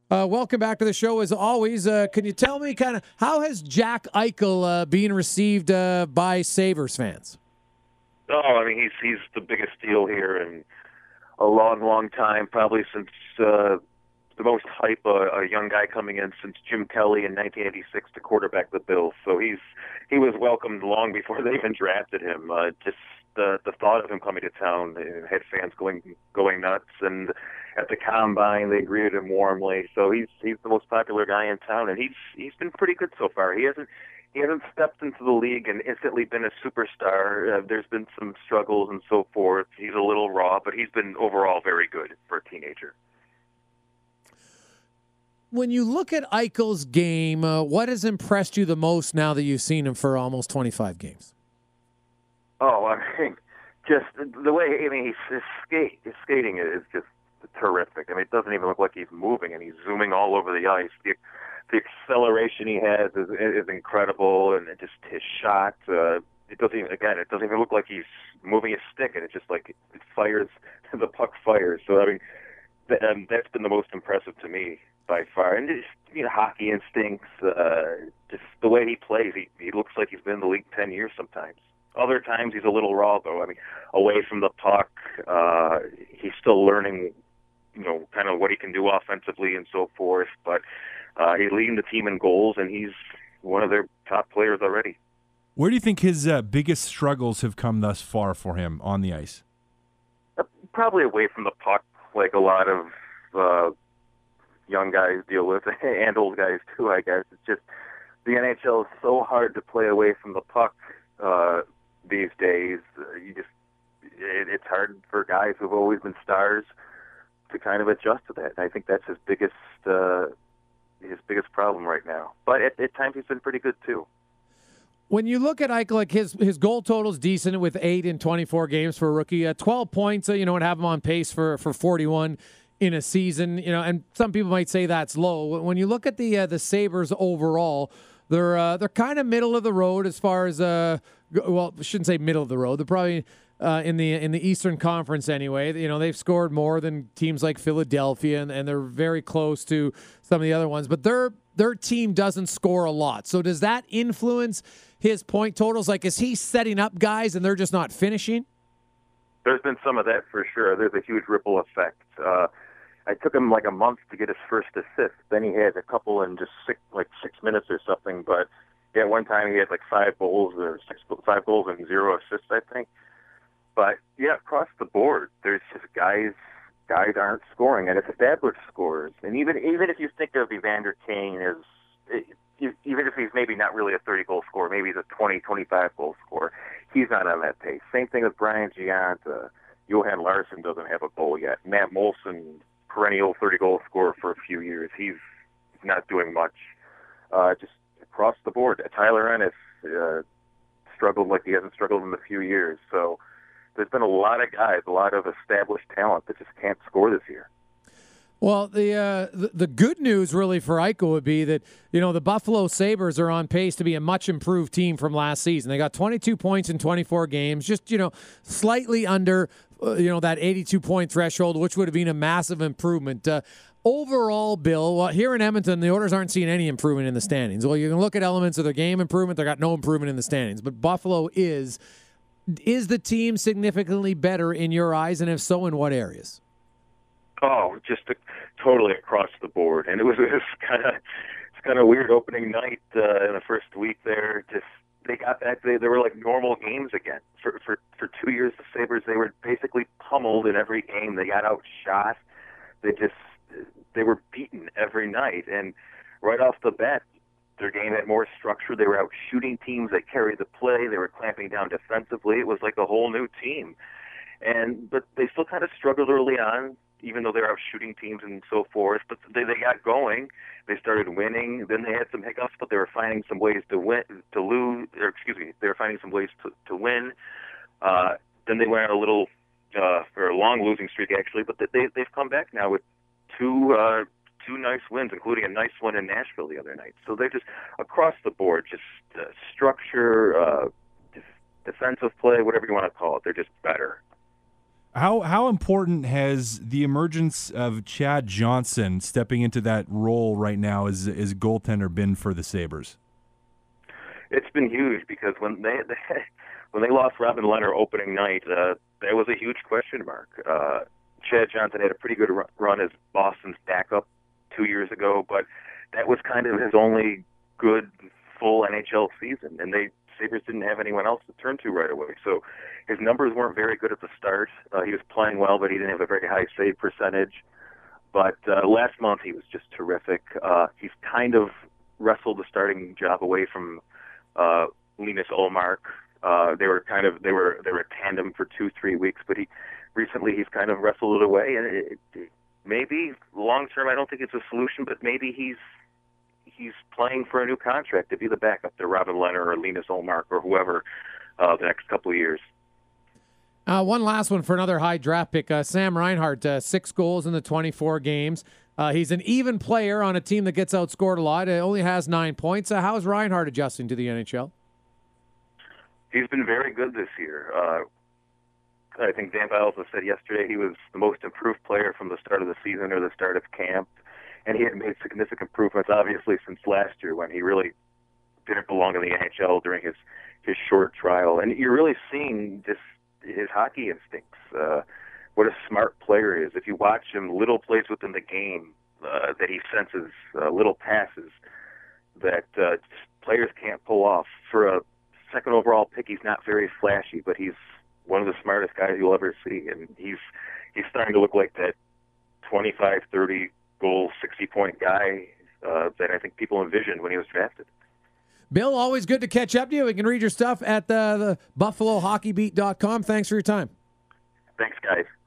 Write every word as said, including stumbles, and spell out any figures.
Uh, welcome back to the show as always. Uh, can you tell me kind of how has Jack Eichel uh, been received uh, by Sabres fans? Oh, I mean, he's he's the biggest deal here in a long, long time, probably since uh, the most hype uh, a young guy coming in since Jim Kelly in nineteen eighty-six to quarterback the Bills. So he's he was welcomed long before they even drafted him. Uh, just the the thought of him coming to town uh, had fans going going nuts, and at the combine they greeted him warmly. So he's he's the most popular guy in town, and he's he's been pretty good so far. He hasn't he hasn't stepped into the league and instantly been a superstar. Uh, there's been some struggles and so forth. He's a little raw, but he's been overall very good for a teenager. When you look at Eichel's game, uh, what has impressed you the most now that you've seen him for almost twenty-five games? Oh, I mean, just the way, I mean, he's, his, skate, his skating is just terrific. I mean, it doesn't even look like he's moving, and he's zooming all over the ice. The, the acceleration he has is, is incredible, and it just his shot, uh, it doesn't even, again, it doesn't even look like he's moving his stick, and it's just like it fires, the puck fires. So, I mean, th- um, that's been the most impressive to me by far. And just, you know, hockey instincts, uh, just the way he plays, he, he looks like he's been in the league ten years sometimes. Other times he's a little raw, though. I mean, away from the puck, uh, he's still learning, you know, kind of what he can do offensively and so forth. But uh, he's leading the team in goals, and he's one of their top players already. Where do you think his uh, biggest struggles have come thus far for him on the ice? Uh, probably away from the puck, like a lot of uh, young guys deal with, and old guys too, I guess. It's just the N H L is so hard to play away from the puck uh, these days. Uh, you just it, it's hard for guys who've always been stars to kind of adjust to that. And I think that's his biggest uh, his biggest problem right now. But at, at times he's been pretty good too. When you look at Eichel, like his his goal total is decent with eight in twenty-four games for a rookie. Uh, twelve points, uh, you know, and have him on pace for for forty-one in a season. You know, and some people might say that's low. When you look at the uh, the Sabres overall, they're uh, they're kind of middle of the road as far as uh, well, I shouldn't say middle of the road. They're probably uh, in the in the Eastern Conference anyway. You know, they've scored more than teams like Philadelphia, and, and they're very close to some of the other ones. But their their team doesn't score a lot. So does that influence his point totals? Like, is he setting up guys and they're just not finishing? There's been some of that for sure. There's a huge ripple effect. Uh, I took him like a month to get his first assist. Then he had a couple in just six, like six minutes or something. But yeah, one time he had like five goals or six, five goals and zero assists, I think. But yeah, across the board, there's just guys, guys aren't scoring, and it's established scorers. And even even if you think of Evander Kane as, even if he's maybe not really a thirty-goal scorer, maybe he's a twenty, twenty-five goal scorer, he's not on that pace. Same thing with Brian Giant. Johan Larsson doesn't have a goal yet. Matt Molson, perennial thirty-goal scorer for a few years. He's not doing much. Uh, just across the board. Tyler Ennis uh, struggled like he hasn't struggled in a few years. So there's been a lot of guys, a lot of established talent that just can't score this year. Well, the, uh, the the good news really for Eichel would be that, you know, the Buffalo Sabres are on pace to be a much improved team from last season. They got twenty-two points in twenty-four games, just, you know, slightly under, uh, you know, that eighty-two point threshold, which would have been a massive improvement. Uh, overall, Bill, well, here in Edmonton, the Oilers aren't seeing any improvement in the standings. Well, you can look at elements of their game improvement. They got no improvement in the standings, but Buffalo is. Is the team significantly better in your eyes, and if so, in what areas? Oh, just a, totally across the board. And it was, it was kind of it's kind of weird opening night uh, in the first week there. Just they got back. They, they were like normal games again. For for for two years, the Sabres, they were basically pummeled in every game. They got outshot. They just they were beaten every night. And right off the bat, their game had more structure. They were out shooting teams. They carried the play. They were clamping down defensively. It was like a whole new team. And but they still kind of struggled early on, even though they're out shooting teams and so forth. But they they got going. They started winning. Then they had some hiccups, but they were finding some ways to win, to lose. Or excuse me, they were finding some ways to to win. Uh, then they went on a little uh, or a long losing streak actually, but they they've come back now with two. Uh, Two nice wins, including a nice one in Nashville the other night. So they're just across the board, just uh, structure, uh, defensive play, whatever you want to call it. They're just better. How how important has the emergence of Chad Johnson stepping into that role right now as as goaltender been for the Sabres? It's been huge because when they, they when they lost Robin Lehner opening night, uh, that was a huge question mark. Uh, Chad Johnson had a pretty good run as Boston's backup two years ago, but that was kind of his only good full N H L season, and they Sabres didn't have anyone else to turn to right away. So his numbers weren't very good at the start. Uh, he was playing well, but he didn't have a very high save percentage. But uh, last month he was just terrific. Uh, he's kind of wrestled the starting job away from uh, Linus Ullmark. Uh, they were kind of they were they were a tandem for two three weeks, but he recently he's kind of wrestled it away. And it, it, maybe long term, I don't think it's a solution, but maybe he's. He's playing for a new contract to be the backup to Robin Lehner or Linus Ullmark or whoever uh, the next couple of years. Uh, one last one for another high draft pick. Uh, Sam Reinhart, uh, six goals in the twenty-four games. Uh, he's an even player on a team that gets outscored a lot. It only has nine points. Uh, how's Reinhart adjusting to the N H L? He's been very good this year. Uh, I think Dan Biles said yesterday he was the most improved player from the start of the season or the start of camp. And he had made significant improvements, obviously, since last year when he really didn't belong in the N H L during his, his short trial. And you're really seeing this his hockey instincts, uh, what a smart player is. If you watch him, little plays within the game uh, that he senses, uh, little passes that uh, players can't pull off. For a second overall pick, he's not very flashy, but he's one of the smartest guys you'll ever see. And he's he's starting to look like that twenty-five, thirty goal, sixty-point guy uh, that I think people envisioned when he was drafted. Bill, always good to catch up to you. We can read your stuff at the, the buffalo hockey beat dot com. Thanks for your time. Thanks, guys.